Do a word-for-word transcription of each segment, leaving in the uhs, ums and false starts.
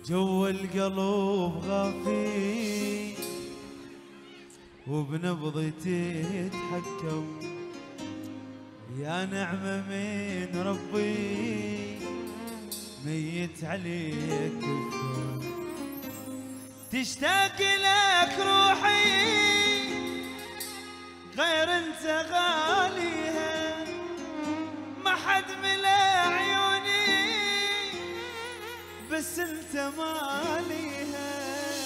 جو القلب غافي وبنبضتي تتحكم، يا نعمة من ربي ميت عليك كفر، تشتاق لك روحي غير انت غاليها، ما حد ملا عيوني بس انت ماليها،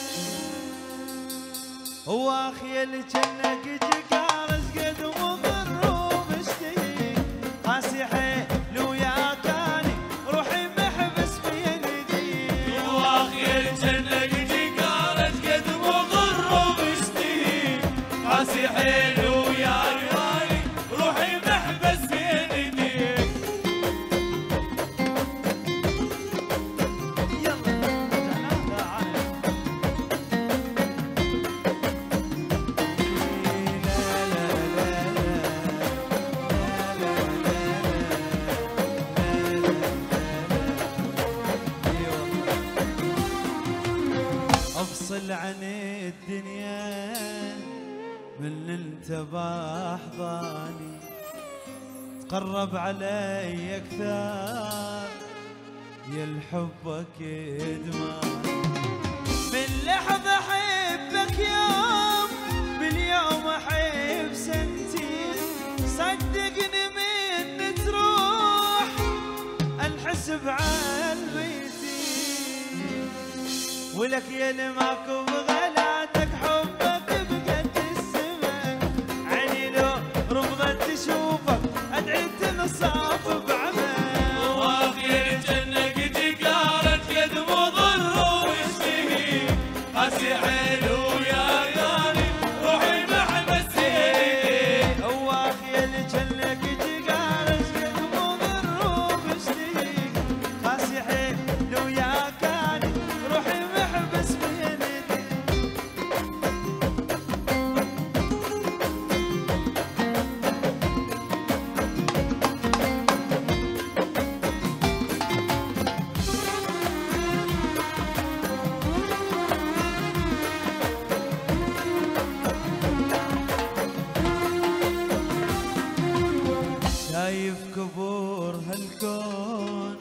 واخي اللي جنك جقارس قد مضر ومشتهي، قاسي حيل ويا كاني روحي محبس بيدي، واخي اللي جنك جقارس قد مضر ومشتهي، قاسي حيل ويا كاني روحي محبس بيدي. افصل عن الدنيا من انت باحضاني، تقرب علي اكثر يا الحبك ادماني، من لحظة احبك يوم باليوم احب سنتين، صدقني من تروح الحسب عالبيتي، ولك يا اللي ماكو بغلاتك حبك بقد السما، عيني لو رفضت تشوفك ادعي تنصاف بعمل، واخي جنك جقارت قد مضر ومشتهي، قاسي حيل ويا غالي روحي محبس يدي، واخي اللي جنك جقارت قد مضر ومشتهي، قاسي حيل ويا كاني روحي محبس بيدي. شايف كبور هالكون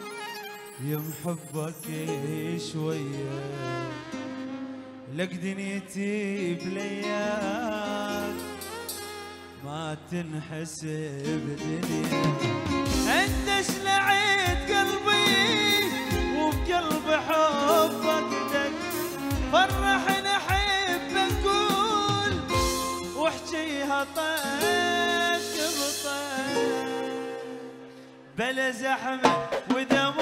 يمحبك شوية، لك دنيتي بلياك ما تنحسب دنيا، انت شلعت قلبي وبقلب حبك دق، فرحنا حب نقول واحجيها طق بطق، بلا زحمة ودموع